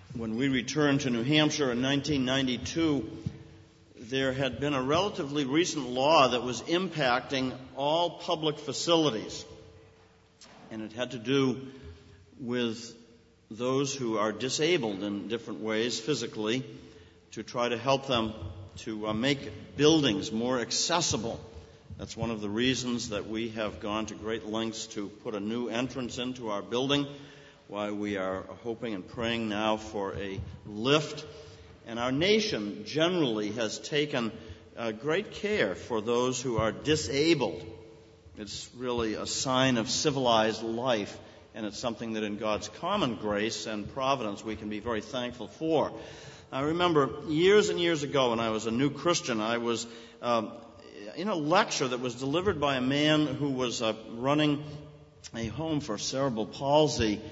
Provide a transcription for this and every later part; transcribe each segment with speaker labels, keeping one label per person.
Speaker 1: When we returned to New Hampshire in 1992, there had been a relatively recent law that was impacting all public facilities. And it had to do with those who are disabled in different ways physically, to try to help them to make buildings more accessible. That's one of the reasons that we have gone to great lengths to put a new entrance into our building, why we are hoping and praying now for a lift. And our nation generally has taken great care for those who are disabled. It's really a sign of civilized life, and it's something that in God's common grace and providence we can be very thankful for. I remember years and years ago when I was a new Christian, I was in a lecture that was delivered by a man who was running a home for cerebral palsy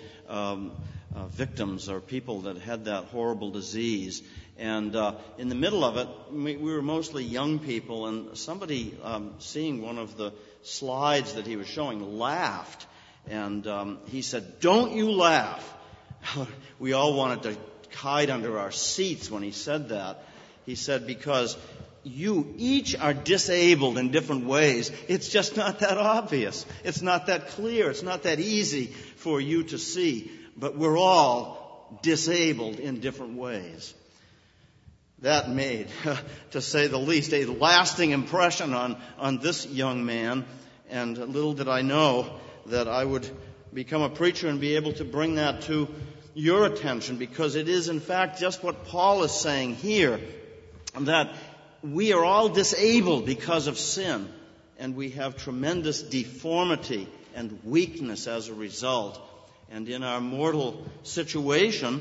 Speaker 1: victims or people that had that horrible disease. And in the middle of it, we were mostly young people, and somebody, seeing one of the slides that he was showing, laughed. And he said, "Don't you laugh." We all wanted to hide under our seats when he said that. He said, "Because you each are disabled in different ways. It's just not that obvious. It's not that clear. It's not that easy for you to see. But we're all disabled in different ways." That made, to say the least, a lasting impression on this young man. And little did I know that I would become a preacher and be able to bring that to your attention, because it is, in fact, just what Paul is saying here, that we are all disabled because of sin, and we have tremendous deformity and weakness as a result. And in our mortal situation,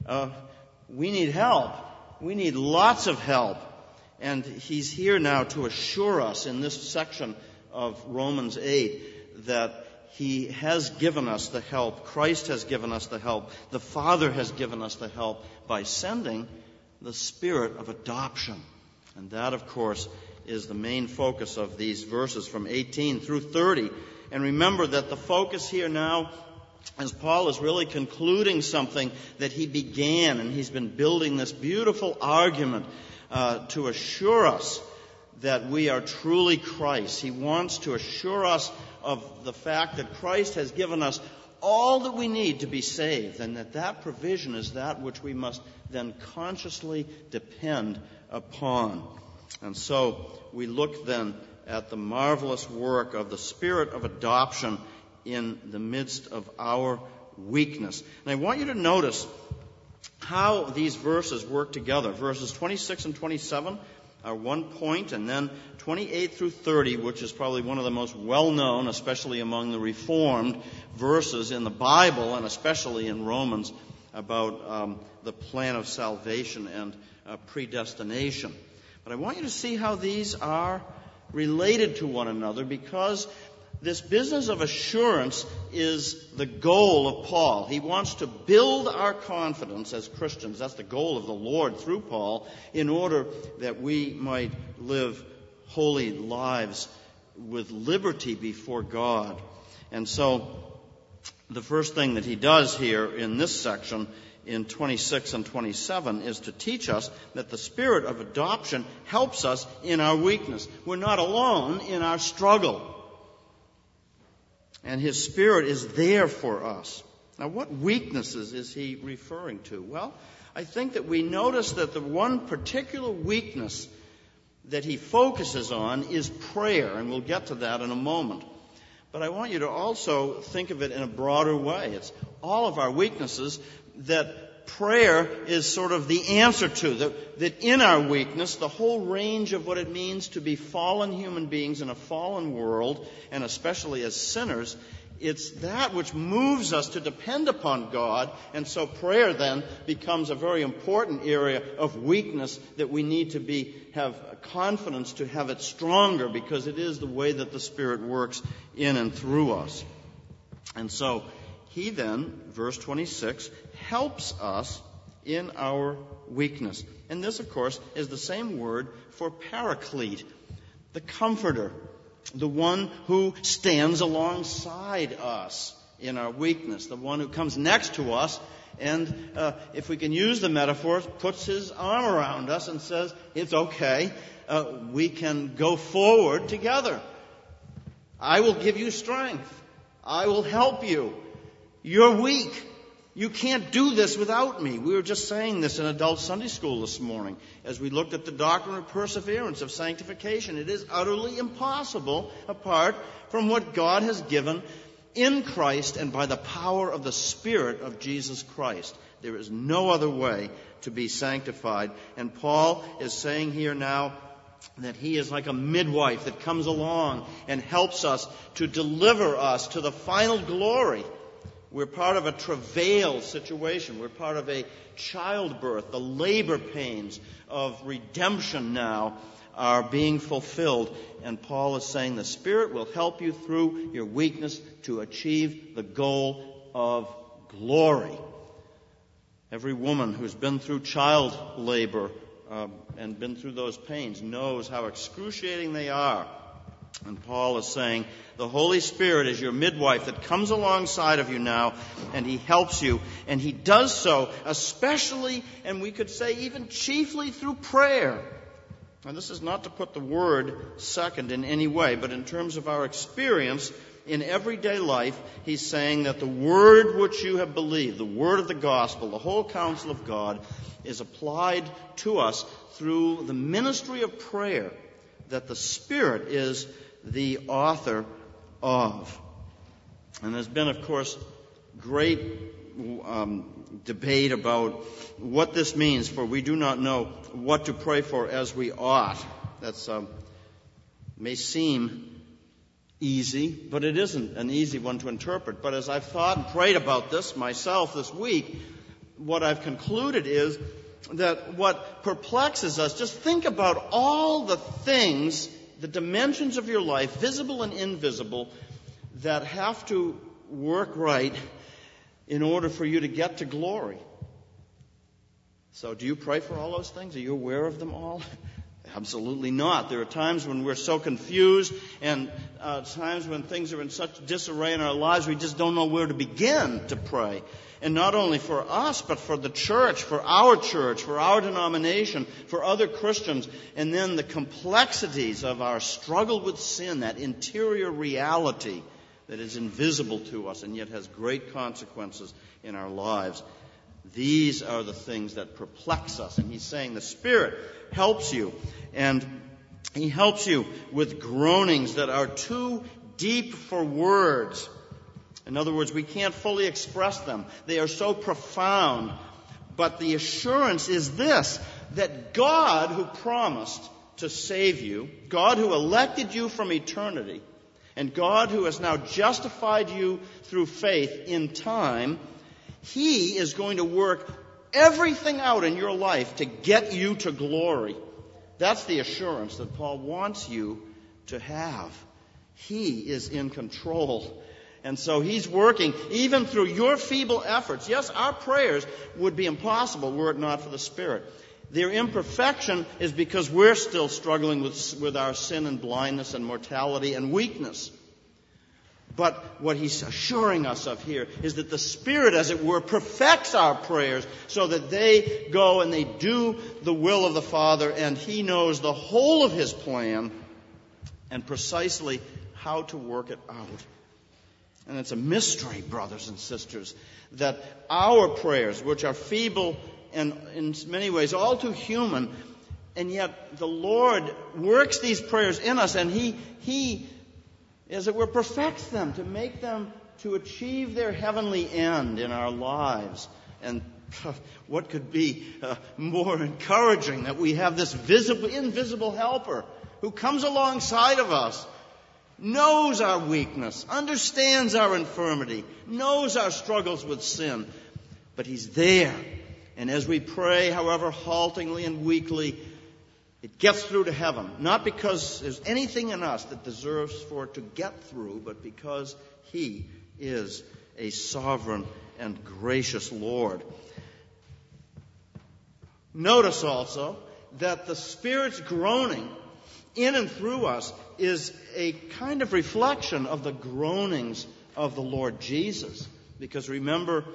Speaker 1: we need help. We need lots of help. And he's here now to assure us in this section of Romans 8 that he has given us the help. Christ has given us the help. The Father has given us the help by sending the Spirit of adoption. And that, of course, is the main focus of these verses from 18 through 30. And remember that the focus here now, as Paul is really concluding something that he began, and he's been building this beautiful argument to assure us that we are truly Christ. He wants to assure us of the fact that Christ has given us all that we need to be saved, and that provision is that which we must then consciously depend upon. And so we look then at the marvelous work of the Spirit of adoption in the midst of our weakness. And I want you to notice how these verses work together. Verses 26 and 27 are one point, and then 28 through 30, which is probably one of the most well-known, especially among the Reformed, verses in the Bible, and especially in Romans, about the plan of salvation and predestination. But I want you to see how these are related to one another, because this business of assurance is the goal of Paul. He wants to build our confidence as Christians. That's the goal of the Lord through Paul, in order that we might live holy lives with liberty before God. And so the first thing that he does here in this section, in 26 and 27, is to teach us that the Spirit of adoption helps us in our weakness. We're not alone in our struggle. And His Spirit is there for us. Now, what weaknesses is he referring to? Well, I think that we notice that the one particular weakness that he focuses on is prayer, and we'll get to that in a moment. But I want you to also think of it in a broader way. It's all of our weaknesses that prayer is sort of the answer to, that in our weakness, the whole range of what it means to be fallen human beings in a fallen world, and especially as sinners, it's that which moves us to depend upon God. And so prayer then becomes a very important area of weakness that we need to have confidence to have it stronger, because it is the way that the Spirit works in and through us. And so he then, verse 26, helps us in our weakness. And this, of course, is the same word for paraclete, the comforter, the one who stands alongside us in our weakness, the one who comes next to us and if we can use the metaphor, puts his arm around us and says, it's okay, we can go forward together. I will give you strength. I will help you. You're weak. You can't do this without me. We were just saying this in adult Sunday school this morning as we looked at the doctrine of perseverance, of sanctification. It is utterly impossible apart from what God has given in Christ and by the power of the Spirit of Jesus Christ. There is no other way to be sanctified. And Paul is saying here now that he is like a midwife that comes along and helps us to deliver us to the final glory. We're part of a travail situation. We're part of a childbirth. The labor pains of redemption now are being fulfilled. And Paul is saying the Spirit will help you through your weakness to achieve the goal of glory. Every woman who's been through child labor and been through those pains knows how excruciating they are. And Paul is saying the Holy Spirit is your midwife that comes alongside of you now, and he helps you. And he does so especially, and we could say even chiefly, through prayer. Now, this is not to put the word second in any way, but in terms of our experience in everyday life, he's saying that the word which you have believed, the word of the gospel, the whole counsel of God, is applied to us through the ministry of prayer that the Spirit is the author of. And there's been, of course, great debate about what this means, for we do not know what to pray for as we ought. That's may seem easy, but it isn't an easy one to interpret. But as I've thought and prayed about this myself this week, what I've concluded is that what perplexes us, just think about all the things, the dimensions of your life, visible and invisible, that have to work right in order for you to get to glory. So do you pray for all those things? Are you aware of them all? Absolutely not. There are times when we're so confused and times when things are in such disarray in our lives we just don't know where to begin to pray. And not only for us, but for the church, for our denomination, for other Christians. And then the complexities of our struggle with sin, that interior reality that is invisible to us and yet has great consequences in our lives. These are the things that perplex us. And he's saying the Spirit helps you. And he helps you with groanings that are too deep for words. In other words, we can't fully express them. They are so profound. But the assurance is this, that God who promised to save you, God who elected you from eternity, and God who has now justified you through faith in time, He is going to work everything out in your life to get you to glory. That's the assurance that Paul wants you to have. He is in control. And so he's working even through your feeble efforts. Yes, our prayers would be impossible were it not for the Spirit. Their imperfection is because we're still struggling with our sin and blindness and mortality and weakness. But what he's assuring us of here is that the Spirit, as it were, perfects our prayers so that they go and they do the will of the Father, and He knows the whole of His plan and precisely how to work it out. And it's a mystery, brothers and sisters, that our prayers, which are feeble and in many ways all too human, and yet the Lord works these prayers in us, and He, as it were, perfects them to make them to achieve their heavenly end in our lives. And what could be more encouraging that we have this invisible helper who comes alongside of us, knows our weakness, understands our infirmity, knows our struggles with sin, but He's there. And as we pray, however haltingly and weakly, it gets through to heaven. Not because there's anything in us that deserves for it to get through, but because He is a sovereign and gracious Lord. Notice also that the Spirit's groaning in and through us is a kind of reflection of the groanings of the Lord Jesus. Because remember,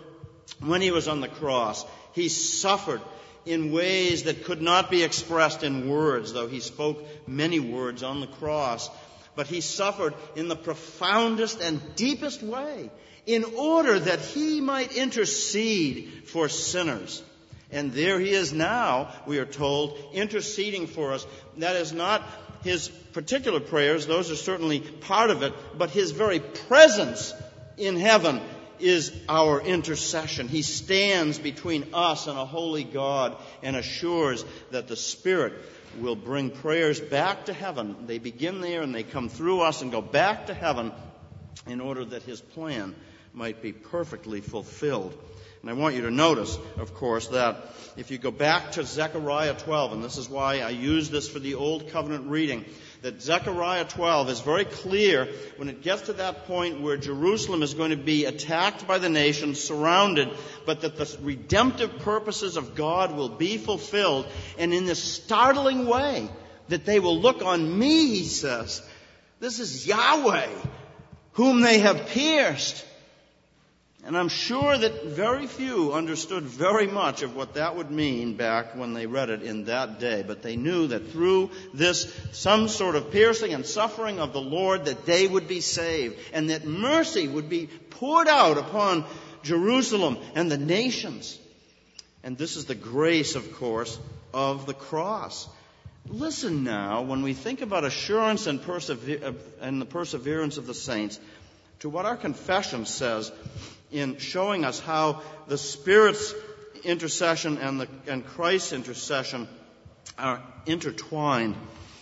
Speaker 1: when he was on the cross, he suffered in ways that could not be expressed in words, though he spoke many words on the cross. But he suffered in the profoundest and deepest way in order that he might intercede for sinners. And there he is now, we are told, interceding for us. That is not his particular prayers, those are certainly part of it, but his very presence in heaven is our intercession. He stands between us and a holy God and assures that the Spirit will bring prayers back to heaven. They begin there and they come through us and go back to heaven in order that his plan might be perfectly fulfilled. And I want you to notice, of course, that if you go back to Zechariah 12, and this is why I use this for the Old Covenant reading, that Zechariah 12 is very clear when it gets to that point where Jerusalem is going to be attacked by the nations, surrounded, but that the redemptive purposes of God will be fulfilled. And in this startling way, that they will look on me, he says. This is Yahweh, whom they have pierced. And I'm sure that very few understood very much of what that would mean back when they read it in that day. But they knew that through this, some sort of piercing and suffering of the Lord, that they would be saved. And that mercy would be poured out upon Jerusalem and the nations. And this is the grace, of course, of the cross. Listen now, when we think about assurance and the perseverance of the saints, to what our confession says in showing us how the Spirit's intercession and Christ's intercession are intertwined.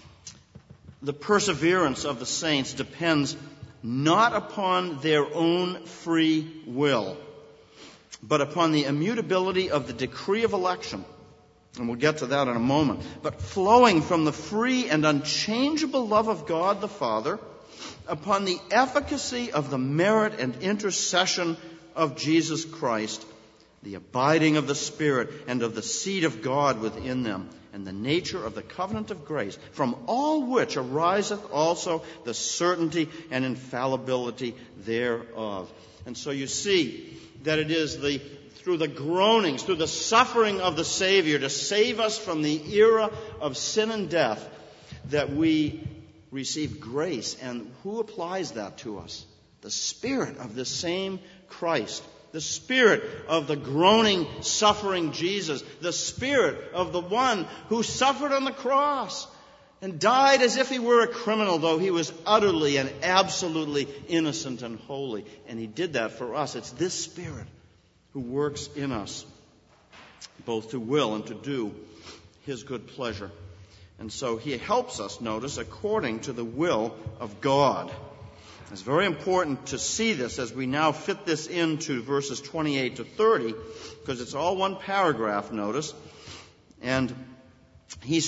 Speaker 1: The perseverance of the saints depends not upon their own free will, but upon the immutability of the decree of election. And we'll get to that in a moment. But flowing from the free and unchangeable love of God the Father, upon the efficacy of the merit and intercession of Jesus Christ, the abiding of the Spirit and of the seed of God within them, and the nature of the covenant of grace, from all which ariseth also the certainty and infallibility thereof. And so you see that it is through the groanings, through the suffering of the Savior to save us from the era of sin and death, that we receive grace. And who applies that to us? The Spirit of the same Christ. The Spirit of the groaning, suffering Jesus. The Spirit of the one who suffered on the cross and died as if he were a criminal, though he was utterly and absolutely innocent and holy. And he did that for us. It's this Spirit who works in us, both to will and to do his good pleasure. And so he helps us, notice, according to the will of God. It's very important to see this as we now fit this into verses 28 to 30, because it's all one paragraph, notice. And he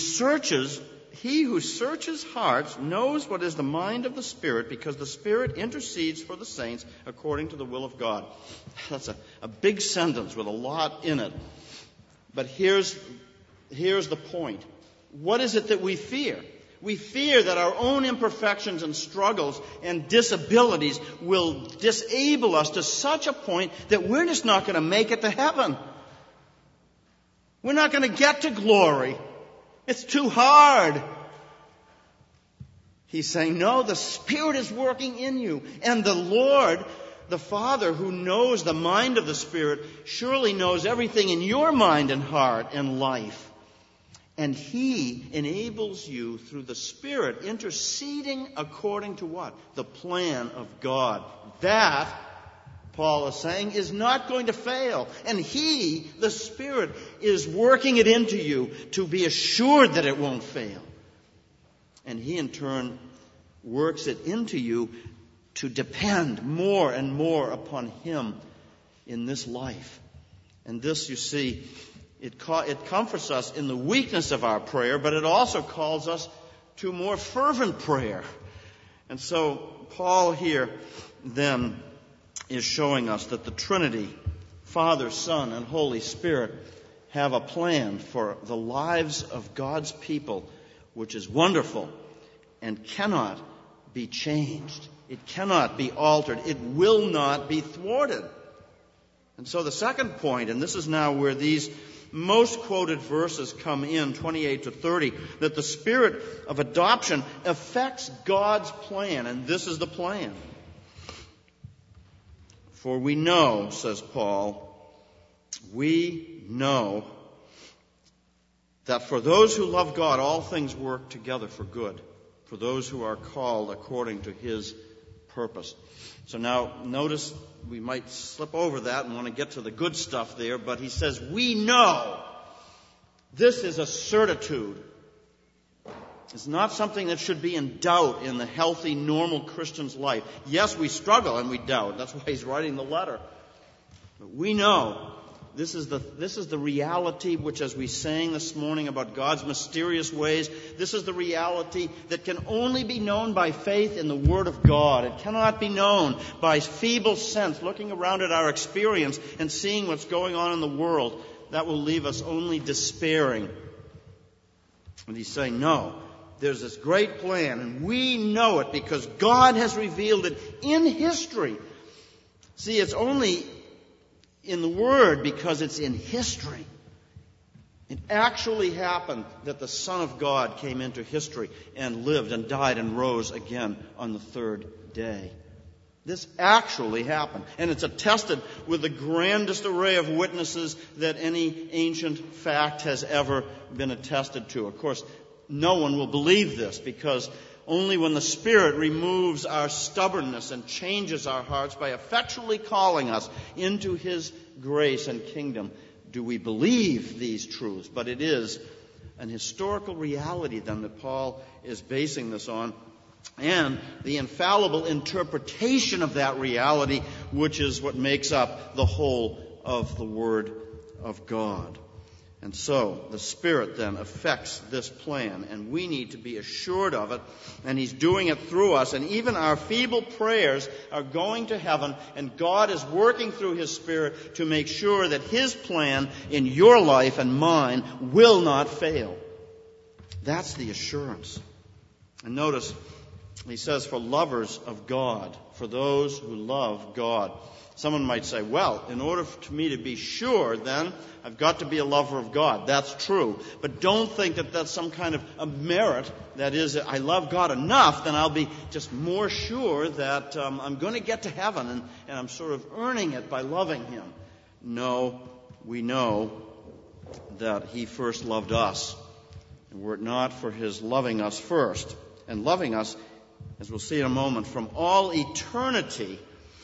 Speaker 1: who searches hearts knows what is the mind of the Spirit, because the Spirit intercedes for the saints according to the will of God. That's a big sentence with a lot in it. But here's the point. What is it that we fear? We fear that our own imperfections and struggles and disabilities will disable us to such a point that we're just not going to make it to heaven. We're not going to get to glory. It's too hard. He's saying, no, the Spirit is working in you. And the Lord, the Father, who knows the mind of the Spirit, surely knows everything in your mind and heart and life. And he enables you through the Spirit interceding according to what? The plan of God. That, Paul is saying, is not going to fail. And he, the Spirit, is working it into you to be assured that it won't fail. And he in turn works it into you to depend more and more upon him in this life. And this, you see, it comforts us in the weakness of our prayer, but it also calls us to more fervent prayer. And so Paul here then is showing us that the Trinity, Father, Son, and Holy Spirit, have a plan for the lives of God's people, which is wonderful and cannot be changed. It cannot be altered. It will not be thwarted. And so the second point, and this is now where these most quoted verses come in, 28 to 30, that the Spirit of adoption affects God's plan, and this is the plan. For we know, says Paul, we know that for those who love God, all things work together for good, for those who are called according to His purpose. So now, notice we might slip over that and want to get to the good stuff there, but he says, we know. This is a certitude. It's not something that should be in doubt in the healthy, normal Christian's life. Yes, we struggle and we doubt. That's why he's writing the letter. But we know. This is the reality which, as we sang this morning about God's mysterious ways, this is the reality that can only be known by faith in the Word of God. It cannot be known by feeble sense, looking around at our experience and seeing what's going on in the world. That will leave us only despairing. And he's saying, no, there's this great plan, and we know it because God has revealed it in history. See, it's only in the Word because it's in history. It actually happened that the Son of God came into history and lived and died and rose again on the third day. This actually happened. And it's attested with the grandest array of witnesses that any ancient fact has ever been attested to. Of course, no one will believe this because only when the Spirit removes our stubbornness and changes our hearts by effectually calling us into His grace and kingdom do we believe these truths. But it is an historical reality then that Paul is basing this on, and the infallible interpretation of that reality, which is what makes up the whole of the Word of God. And so the Spirit then affects this plan, and we need to be assured of it, and He's doing it through us. And even our feeble prayers are going to heaven, and God is working through His Spirit to make sure that His plan in your life and mine will not fail. That's the assurance. And notice, he says, for lovers of God, for those who love God. Someone might say, well, in order for me to be sure, then, I've got to be a lover of God. That's true. But don't think that that's some kind of a merit. That is, I love God enough, then I'll be just more sure that I'm going to get to heaven and I'm sort of earning it by loving Him. No, we know that He first loved us. And were it not for His loving us first, and loving us, as we'll see in a moment, from all eternity,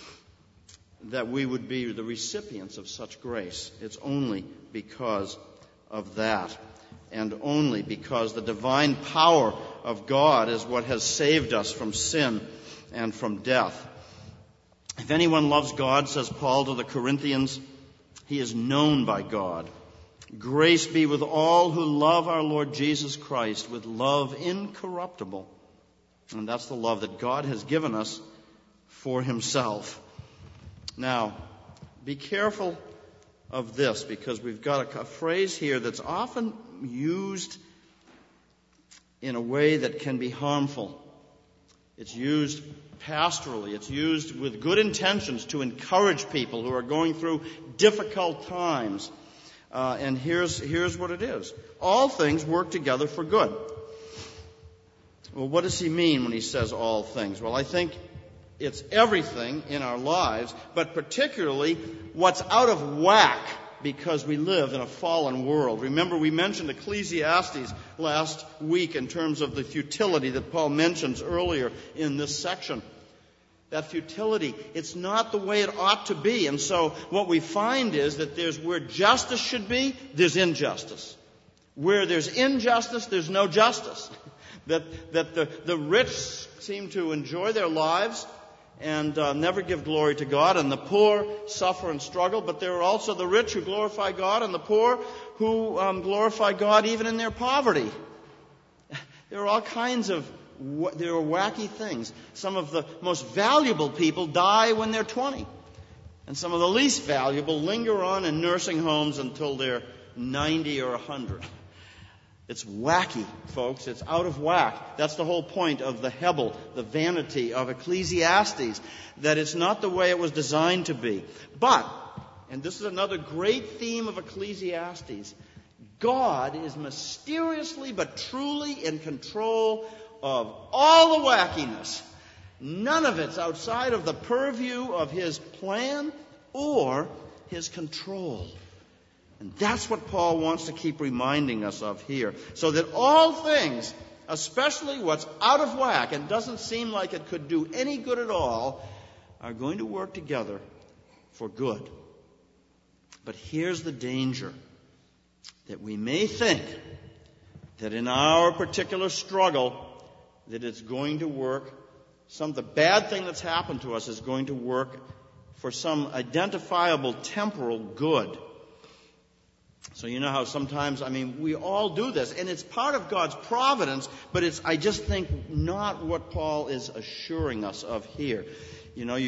Speaker 1: that we would be the recipients of such grace. It's only because of that, and only because the divine power of God is what has saved us from sin and from death. If anyone loves God, says Paul to the Corinthians, he is known by God. Grace be with all who love our Lord Jesus Christ with love incorruptible. And that's the love that God has given us for Himself. Now, be careful of this, because we've got a phrase here that's often used in a way that can be harmful. It's used pastorally. It's used with good intentions to encourage people who are going through difficult times. And here's what it is. All things work together for good. Well, what does he mean when he says all things? Well, I think it's everything in our lives, but particularly what's out of whack because we live in a fallen world. Remember, we mentioned Ecclesiastes last week in terms of the futility that Paul mentions earlier in this section. That futility, it's not the way it ought to be. And so what we find is that there's where justice should be, there's injustice. Where there's injustice, there's no justice. That the rich seem to enjoy their lives and never give glory to God, and the poor suffer and struggle. But there are also the rich who glorify God, and the poor who glorify God even in their poverty. There are all kinds of there are wacky things. Some of the most valuable people die when they're 20, and some of the least valuable linger on in nursing homes until they're 90 or 100. It's wacky, folks. It's out of whack. That's the whole point of the Hebel, the vanity of Ecclesiastes, that it's not the way it was designed to be. But and this is another great theme of Ecclesiastes, God is mysteriously but truly in control of all the wackiness. None of it's outside of the purview of His plan or His control. And that's what Paul wants to keep reminding us of here. So that all things, especially what's out of whack and doesn't seem like it could do any good at all, are going to work together for good. But here's the danger, that we may think that in our particular struggle that it's going to work, the bad thing that's happened to us is going to work for some identifiable temporal good. So you know how sometimes, we all do this, and it's part of God's providence, but it's, I just think, not what Paul is assuring us of here. You know,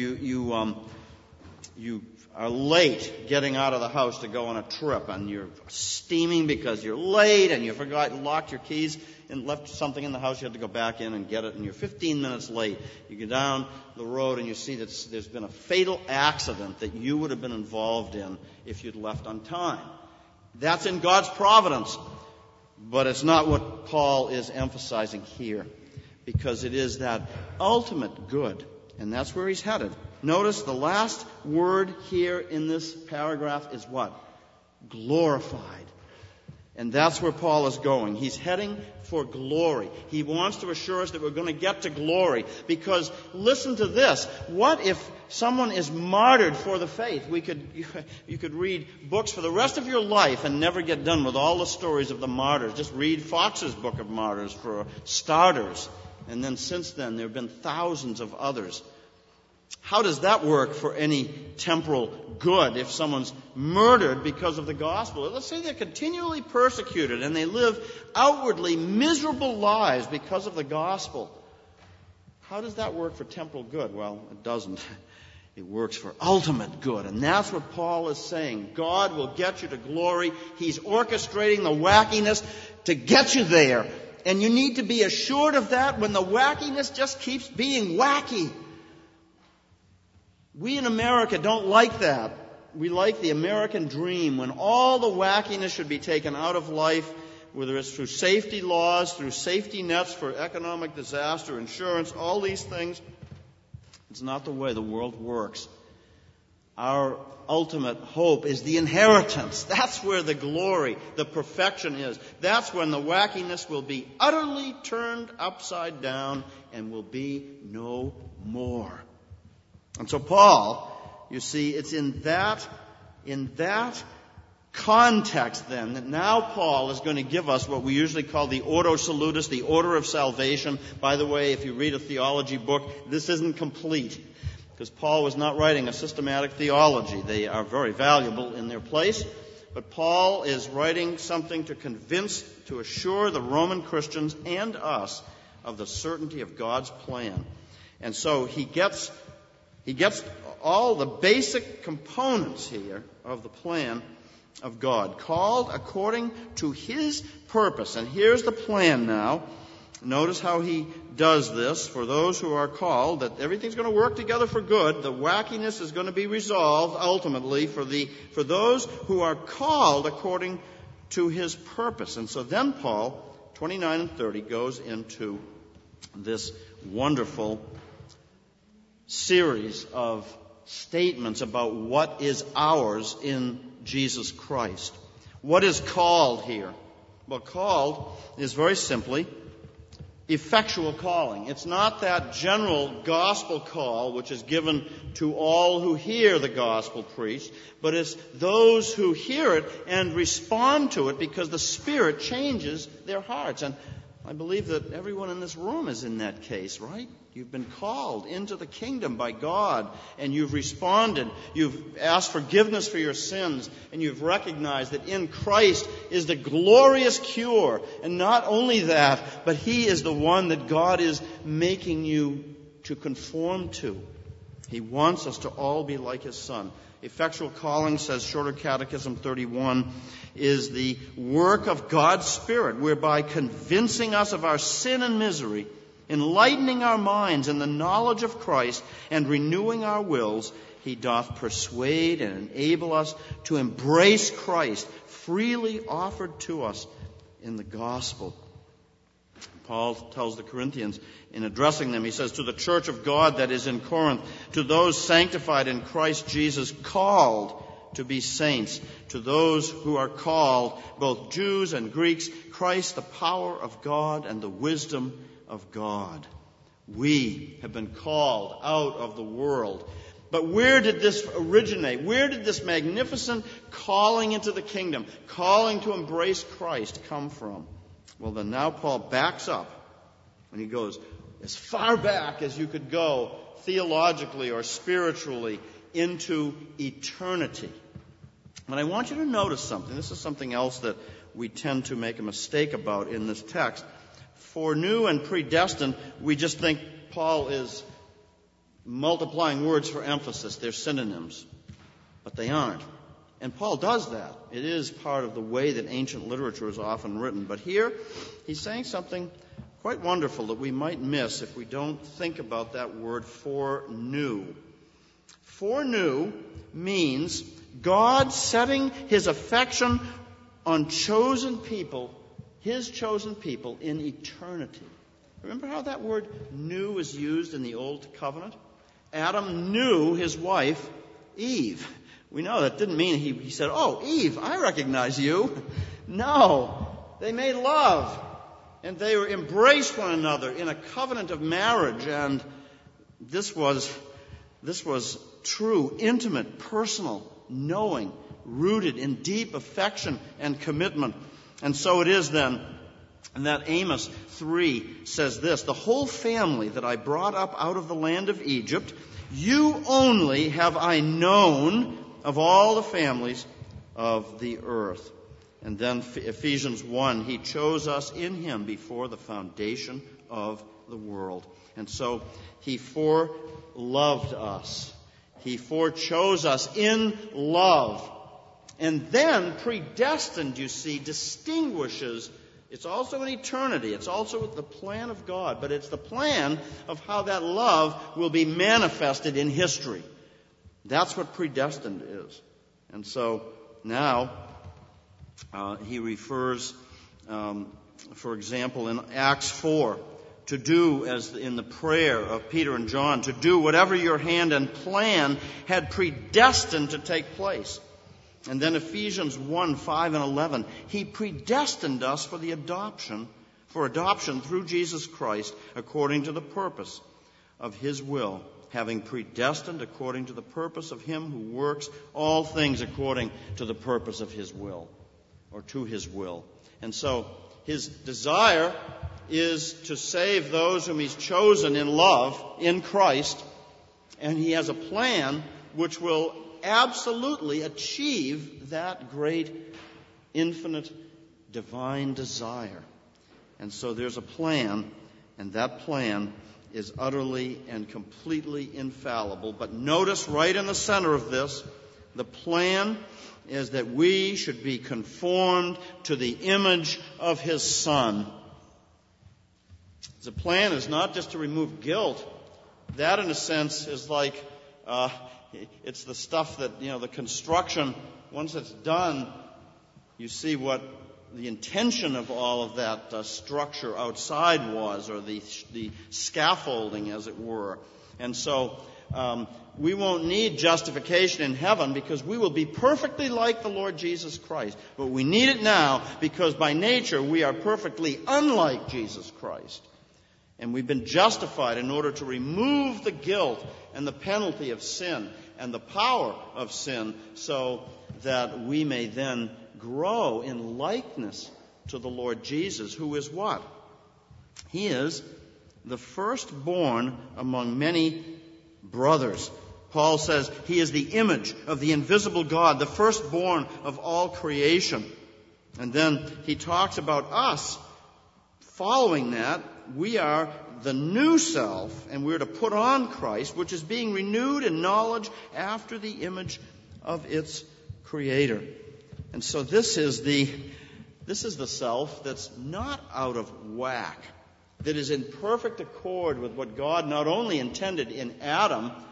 Speaker 1: you are late getting out of the house to go on a trip, and you're steaming because you're late, and you locked your keys and left something in the house. You had to go back in and get it, and you're 15 minutes late. You get down the road and you see that there's been a fatal accident that you would have been involved in if you'd left on time. That's in God's providence, but it's not what Paul is emphasizing here, because it is that ultimate good, and that's where he's headed. Notice the last word here in this paragraph is what? Glorified. And that's where Paul is going. He's heading for glory. He wants to assure us that we're going to get to glory. Because, listen to this, what if someone is martyred for the faith? You could read books for the rest of your life and never get done with all the stories of the martyrs. Just read Fox's Book of Martyrs for starters. And then since then, there have been thousands of others. How does that work for any temporal good if someone's murdered because of the gospel? Let's say they're continually persecuted and they live outwardly miserable lives because of the gospel. How does that work for temporal good? Well, it doesn't. It works for ultimate good. And that's what Paul is saying. God will get you to glory. He's orchestrating the wackiness to get you there. And you need to be assured of that when the wackiness just keeps being wacky. We in America don't like that. We like the American dream, when all the wackiness should be taken out of life, whether it's through safety laws, through safety nets for economic disaster, insurance, all these things. It's not the way the world works. Our ultimate hope is the inheritance. That's where the glory, the perfection is. That's when the wackiness will be utterly turned upside down and will be no more. And so Paul, you see, it's in that context then that now Paul is going to give us what we usually call the Ordo Salutis, the order of salvation. By the way, if you read a theology book, this isn't complete, because Paul was not writing a systematic theology. They are very valuable in their place, but Paul is writing something to assure the Roman Christians and us of the certainty of God's plan. And so he gets all the basic components here of the plan of God, called according to His purpose. And here's the plan now. Notice how he does this for those who are called, that everything's going to work together for good. The wackiness is going to be resolved ultimately for those who are called according to His purpose. And so then Paul, 29 and 30, goes into this wonderful series of statements about what is ours in Jesus Christ. What is called here? Well, called is very simply effectual calling. It's not that general gospel call which is given to all who hear the gospel preached, but it's those who hear it and respond to it because the Spirit changes their hearts. And I believe that everyone in this room is in that case, right? You've been called into the kingdom by God, and you've responded. You've asked forgiveness for your sins, and you've recognized that in Christ is the glorious cure. And not only that, but He is the one that God is making you to conform to. He wants us to all be like His Son. Effectual calling, says Shorter Catechism 31, is the work of God's Spirit, whereby convincing us of our sin and misery, enlightening our minds in the knowledge of Christ, and renewing our wills, he doth persuade and enable us to embrace Christ, freely offered to us in the gospel. Paul tells the Corinthians in addressing them, he says, to the church of God that is in Corinth, to those sanctified in Christ Jesus, called to be saints, to those who are called, both Jews and Greeks, Christ, the power of God and the wisdom of God. We have been called out of the world. But where did this originate? Where did this magnificent calling into the kingdom, calling to embrace Christ, come from? Well, then now Paul backs up and he goes as far back as you could go theologically or spiritually into eternity. And I want you to notice something. This is something else that we tend to make a mistake about in this text. Foreknew and predestined, we just think Paul is multiplying words for emphasis. They're synonyms. But they aren't. And Paul does that. It is part of the way that ancient literature is often written. But here, he's saying something quite wonderful that we might miss if we don't think about that word foreknew. Foreknew means God setting his affection on chosen people, his chosen people, in eternity. Remember how that word knew is used in the Old Covenant? Adam knew his wife, Eve. We know that didn't mean he said, oh, Eve, I recognize you. No, they made love. And they embraced one another in a covenant of marriage. And this was true, intimate, personal, knowing, rooted in deep affection and commitment. And so it is then, and that Amos 3 says this, the whole family that I brought up out of the land of Egypt, you only have I known of all the families of the earth. And then Ephesians 1, he chose us in him before the foundation of the world. And so he foreloved us. He forechose us in love. And then predestined, you see, distinguishes. It's also an eternity. It's also the plan of God. But it's the plan of how that love will be manifested in history. That's what predestined is. And so now he refers, for example, in Acts 4, to do, as in the prayer of Peter and John, to do whatever your hand and plan had predestined to take place. And then Ephesians 1, 5 and 11, he predestined us for adoption through Jesus Christ according to the purpose of his will, having predestined according to the purpose of him who works all things according to the purpose of his will, or to his will. And so his desire is to save those whom he's chosen in love in Christ, and he has a plan which will absolutely achieve that great, infinite, divine desire. And so there's a plan, and that plan is utterly and completely infallible. But notice right in the center of this, the plan is that we should be conformed to the image of his Son. The plan is not just to remove guilt. That, in a sense, is like it's the stuff that, the construction, once it's done, you see what the intention of all of that structure outside was, or the scaffolding, as it were. And so we won't need justification in heaven because we will be perfectly like the Lord Jesus Christ. But we need it now because by nature we are perfectly unlike Jesus Christ. And we've been justified in order to remove the guilt and the penalty of sin and the power of sin so that we may then grow in likeness to the Lord Jesus, who is what? He is the firstborn among many brothers. Paul says he is the image of the invisible God, the firstborn of all creation. And then he talks about us. Following that, we are the new self, and we're to put on Christ, which is being renewed in knowledge after the image of its Creator. And so this is the self that's not out of whack, that is in perfect accord with what God not only intended in Adam,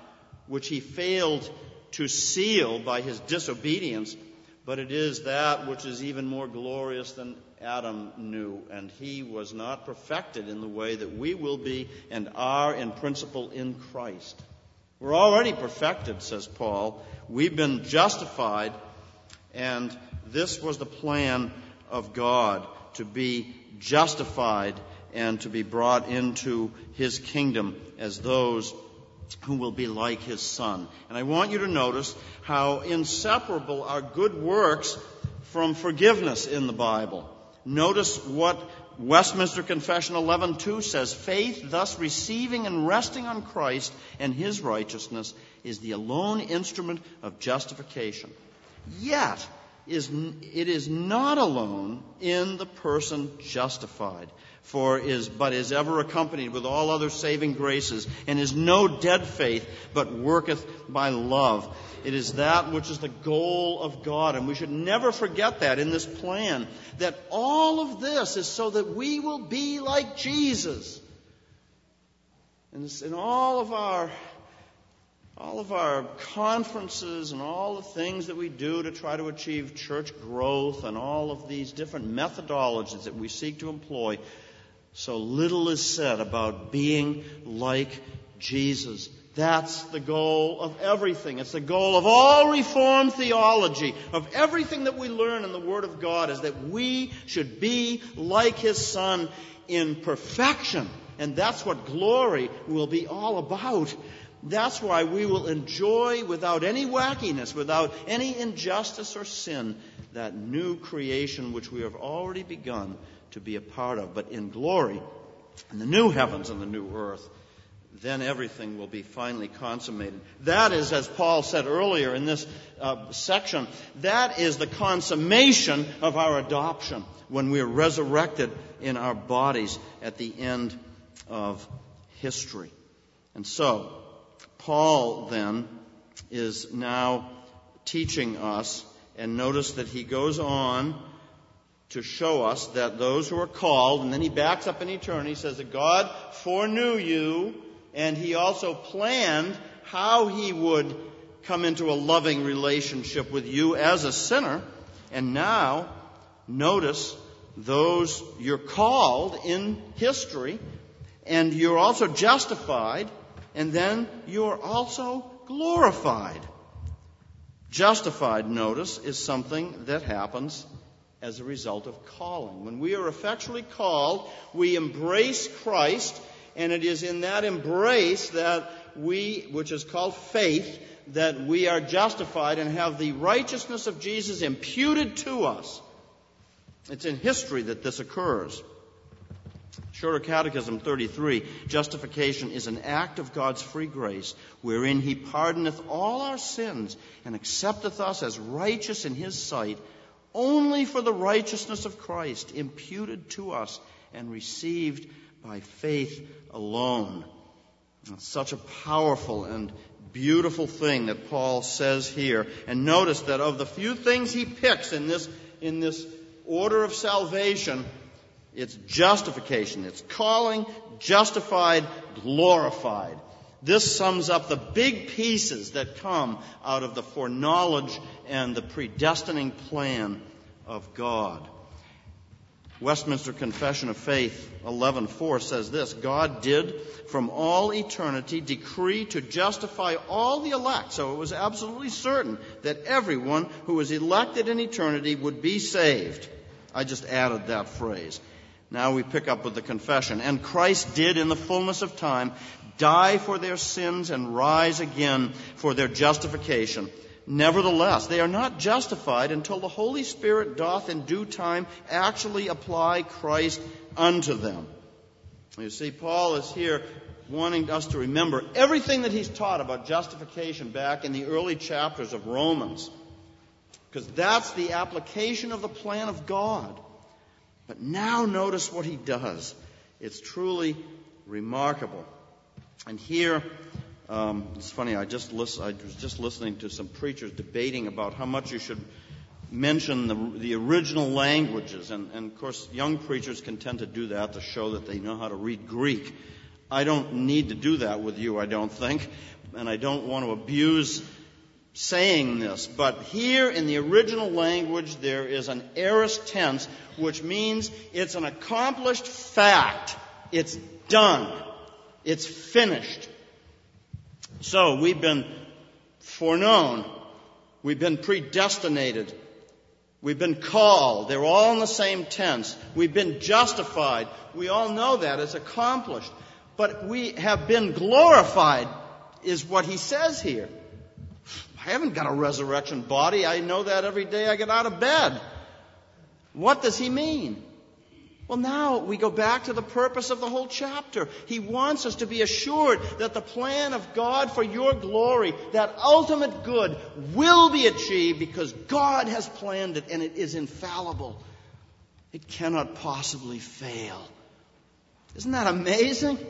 Speaker 1: which he failed to seal by his disobedience, but it is that which is even more glorious than Adam knew, and he was not perfected in the way that we will be and are in principle in Christ. We're already perfected, says Paul. We've been justified, and this was the plan of God, to be justified and to be brought into his kingdom as those who will be like his Son. And I want you to notice how inseparable are good works from forgiveness in the Bible. Notice what Westminster Confession 11:2 says, faith, thus receiving and resting on Christ and his righteousness, is the alone instrument of justification. Yet, it is not alone in the person justified, but is ever accompanied with all other saving graces, and is no dead faith, but worketh by love. It is that which is the goal of God, and we should never forget that in this plan, that all of this is so that we will be like Jesus. And in all of our conferences and all the things that we do to try to achieve church growth and all of these different methodologies that we seek to employ, so little is said about being like Jesus. That's the goal of everything. It's the goal of all Reformed theology, of everything that we learn in the Word of God, is that we should be like his Son in perfection. And that's what glory will be all about. That's why we will enjoy, without any wackiness, without any injustice or sin, that new creation which we have already begun to be a part of. But in glory, in the new heavens and the new earth, then everything will be finally consummated. That is, as Paul said earlier in this section, that is the consummation of our adoption, when we are resurrected in our bodies at the end of history. And so, Paul then is now teaching us, and notice that he goes on to show us that those who are called, and then he backs up in eternity, he says that God foreknew you, and he also planned how he would come into a loving relationship with you as a sinner. And now, notice those you're called in history, and you're also justified, and then you're also glorified. Justified, notice, is something that happens as a result of calling. When we are effectually called, we embrace Christ, and it is in that embrace that which is called faith, that we are justified and have the righteousness of Jesus imputed to us. It's in history that this occurs. Shorter Catechism 33, justification is an act of God's free grace, wherein he pardoneth all our sins and accepteth us as righteous in his sight, only for the righteousness of Christ, imputed to us and received by faith alone. It's such a powerful and beautiful thing that Paul says here. And notice that of the few things he picks in this order of salvation, it's justification. It's calling, justified, glorified. This sums up the big pieces that come out of the foreknowledge and the predestining plan of God. Westminster Confession of Faith 11:4 says this: God did from all eternity decree to justify all the elect. So it was absolutely certain that everyone who was elected in eternity would be saved. I just added that phrase. Now we pick up with the confession. And Christ did in the fullness of time die for their sins and rise again for their justification. Nevertheless, they are not justified until the Holy Spirit doth in due time actually apply Christ unto them. You see, Paul is here wanting us to remember everything that he's taught about justification back in the early chapters of Romans, because that's the application of the plan of God. But now notice what he does. It's truly remarkable. And here, it's funny, I was just listening to some preachers debating about how much you should mention the original languages. And of course, young preachers can tend to do that to show that they know how to read Greek. I don't need to do that with you, I don't think. and I don't want to abuse saying this, but here in the original language there is an aorist tense, which means it's an accomplished fact. It's done. It's finished. So we've been foreknown. We've been predestinated. We've been called. They're all in the same tense. We've been justified. We all know that. It's accomplished. But we have been glorified, is what he says here. I haven't got a resurrection body. I know that every day I get out of bed. What does he mean? Well, now we go back to the purpose of the whole chapter. He wants us to be assured that the plan of God for your glory, that ultimate good, will be achieved because God has planned it and it is infallible. It cannot possibly fail. Isn't that amazing?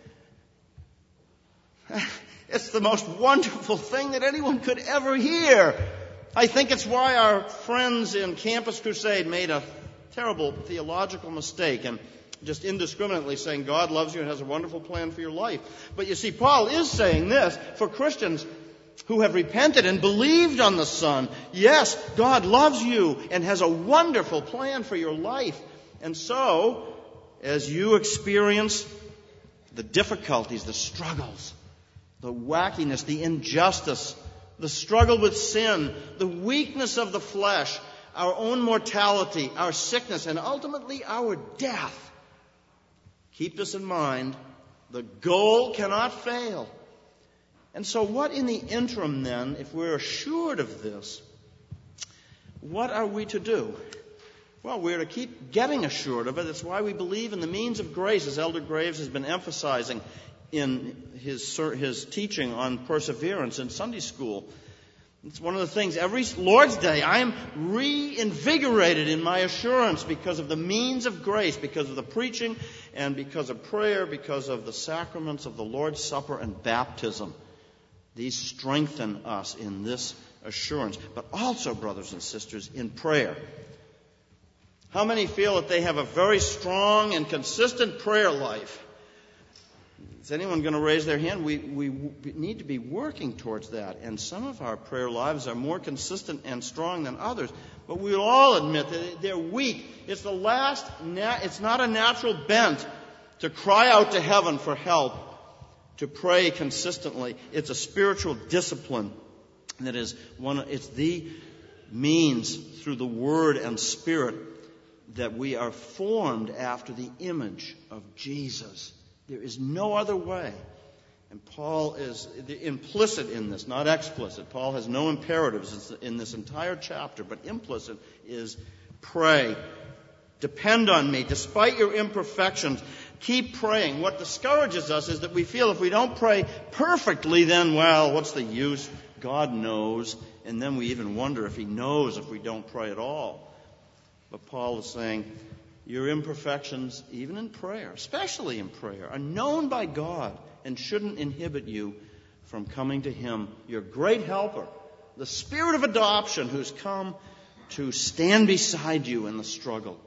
Speaker 1: It's the most wonderful thing that anyone could ever hear. I think it's why our friends in Campus Crusade made a terrible theological mistake and just indiscriminately saying God loves you and has a wonderful plan for your life. But you see, Paul is saying this for Christians who have repented and believed on the Son. Yes, God loves you and has a wonderful plan for your life. And so, as you experience the difficulties, the struggles, the wackiness, the injustice, the struggle with sin, the weakness of the flesh, our own mortality, our sickness, and ultimately our death. Keep this in mind. The goal cannot fail. And so what in the interim then, if we're assured of this, what are we to do? Well, we're to keep getting assured of it. That's why we believe in the means of grace, as Elder Graves has been emphasizing in his teaching on perseverance in Sunday school. It's one of the things, every Lord's Day, I am reinvigorated in my assurance because of the means of grace, because of the preaching and because of prayer, because of the sacraments of the Lord's Supper and baptism. These strengthen us in this assurance, but also, brothers and sisters, in prayer. How many feel that they have a very strong and consistent prayer life? Is anyone going to raise their hand? We need to be working towards that. And some of our prayer lives are more consistent and strong than others. But we'll all admit that they're weak. It's it's not a natural bent to cry out to heaven for help, to pray consistently. It's a spiritual discipline that is it's the means through the Word and Spirit that we are formed after the image of Jesus. There is no other way. And Paul is implicit in this, not explicit. Paul has no imperatives in this entire chapter, but implicit is pray. Depend on me. Despite your imperfections, keep praying. What discourages us is that we feel if we don't pray perfectly, then, well, what's the use? God knows. And then we even wonder if he knows if we don't pray at all. But Paul is saying, your imperfections, even in prayer, especially in prayer, are known by God and shouldn't inhibit you from coming to him, your great helper, the Spirit of adoption who's come to stand beside you in the struggle.